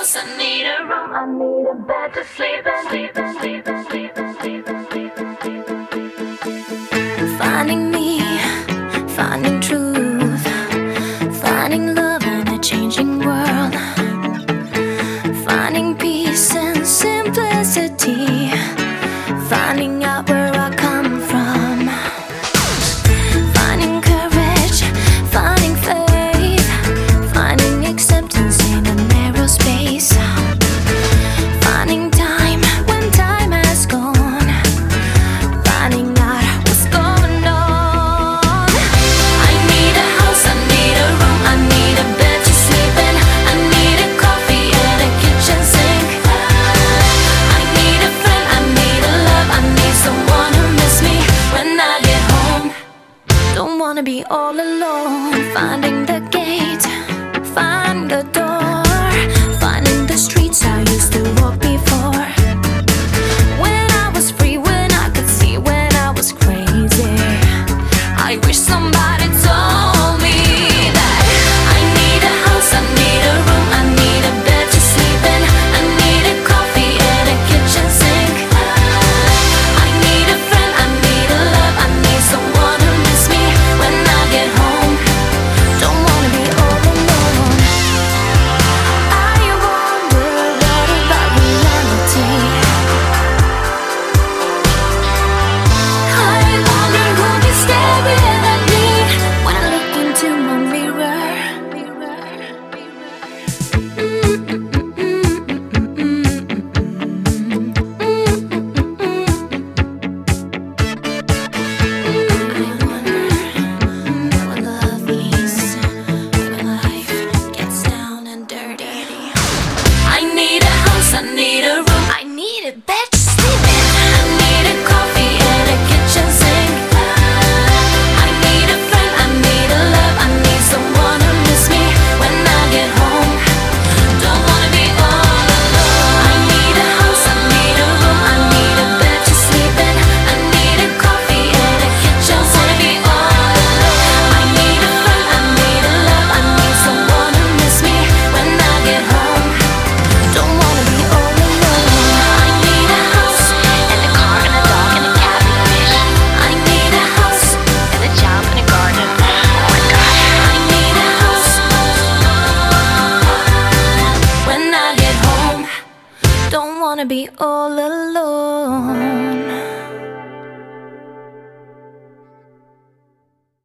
house, I need a room, I need a bed to sleep in. Finding me, finding truth, finding love in a changing world, finding peace and simplicity, finding out where I come from, finding courage, finding faith, finding acceptance in a narrow space, finding time when time has gone, finding out what's going on. I need a house, I need a room, I need a bed to sleep in, I need a coffee and a kitchen sink, I need a friend, I need a love, I need someone who miss me when I get home. Don't wanna be all alone, finding the gate, find the door, finding the streets I used to walk before. When I was free, when I could see, when I was crazy, I wish somebody told me that I need a house, I need a room, I need a bed to sleep in, I need a coffee and a kitchen sink, I need a friend, I need a love, I need someone who miss me when I get home. Don't wanna be all alone. I wonder what about reality. I wonder who is staring at me when I look into my mirror. I wonder what love means when life gets down and dirty. I need a house, I need a room, I need a bed to sleep in, I need a coffee and a kitchen sink, I need a friend, I need a love, I need someone who miss me when I get home. Don't wanna be all alone. I need a house, I need a room, I need a bed to sleep in, I need a coffee and a kitchen sink. Don't wanna be all alone. I need a friend, I need a love, I need someone who miss me when I get home. Don't wanna be all alone. I need a house and a car and a dog and a cat and a fish. I need a house and a job and a garden. Oh my gosh. I need a house when I get home. Don't wanna be all alone.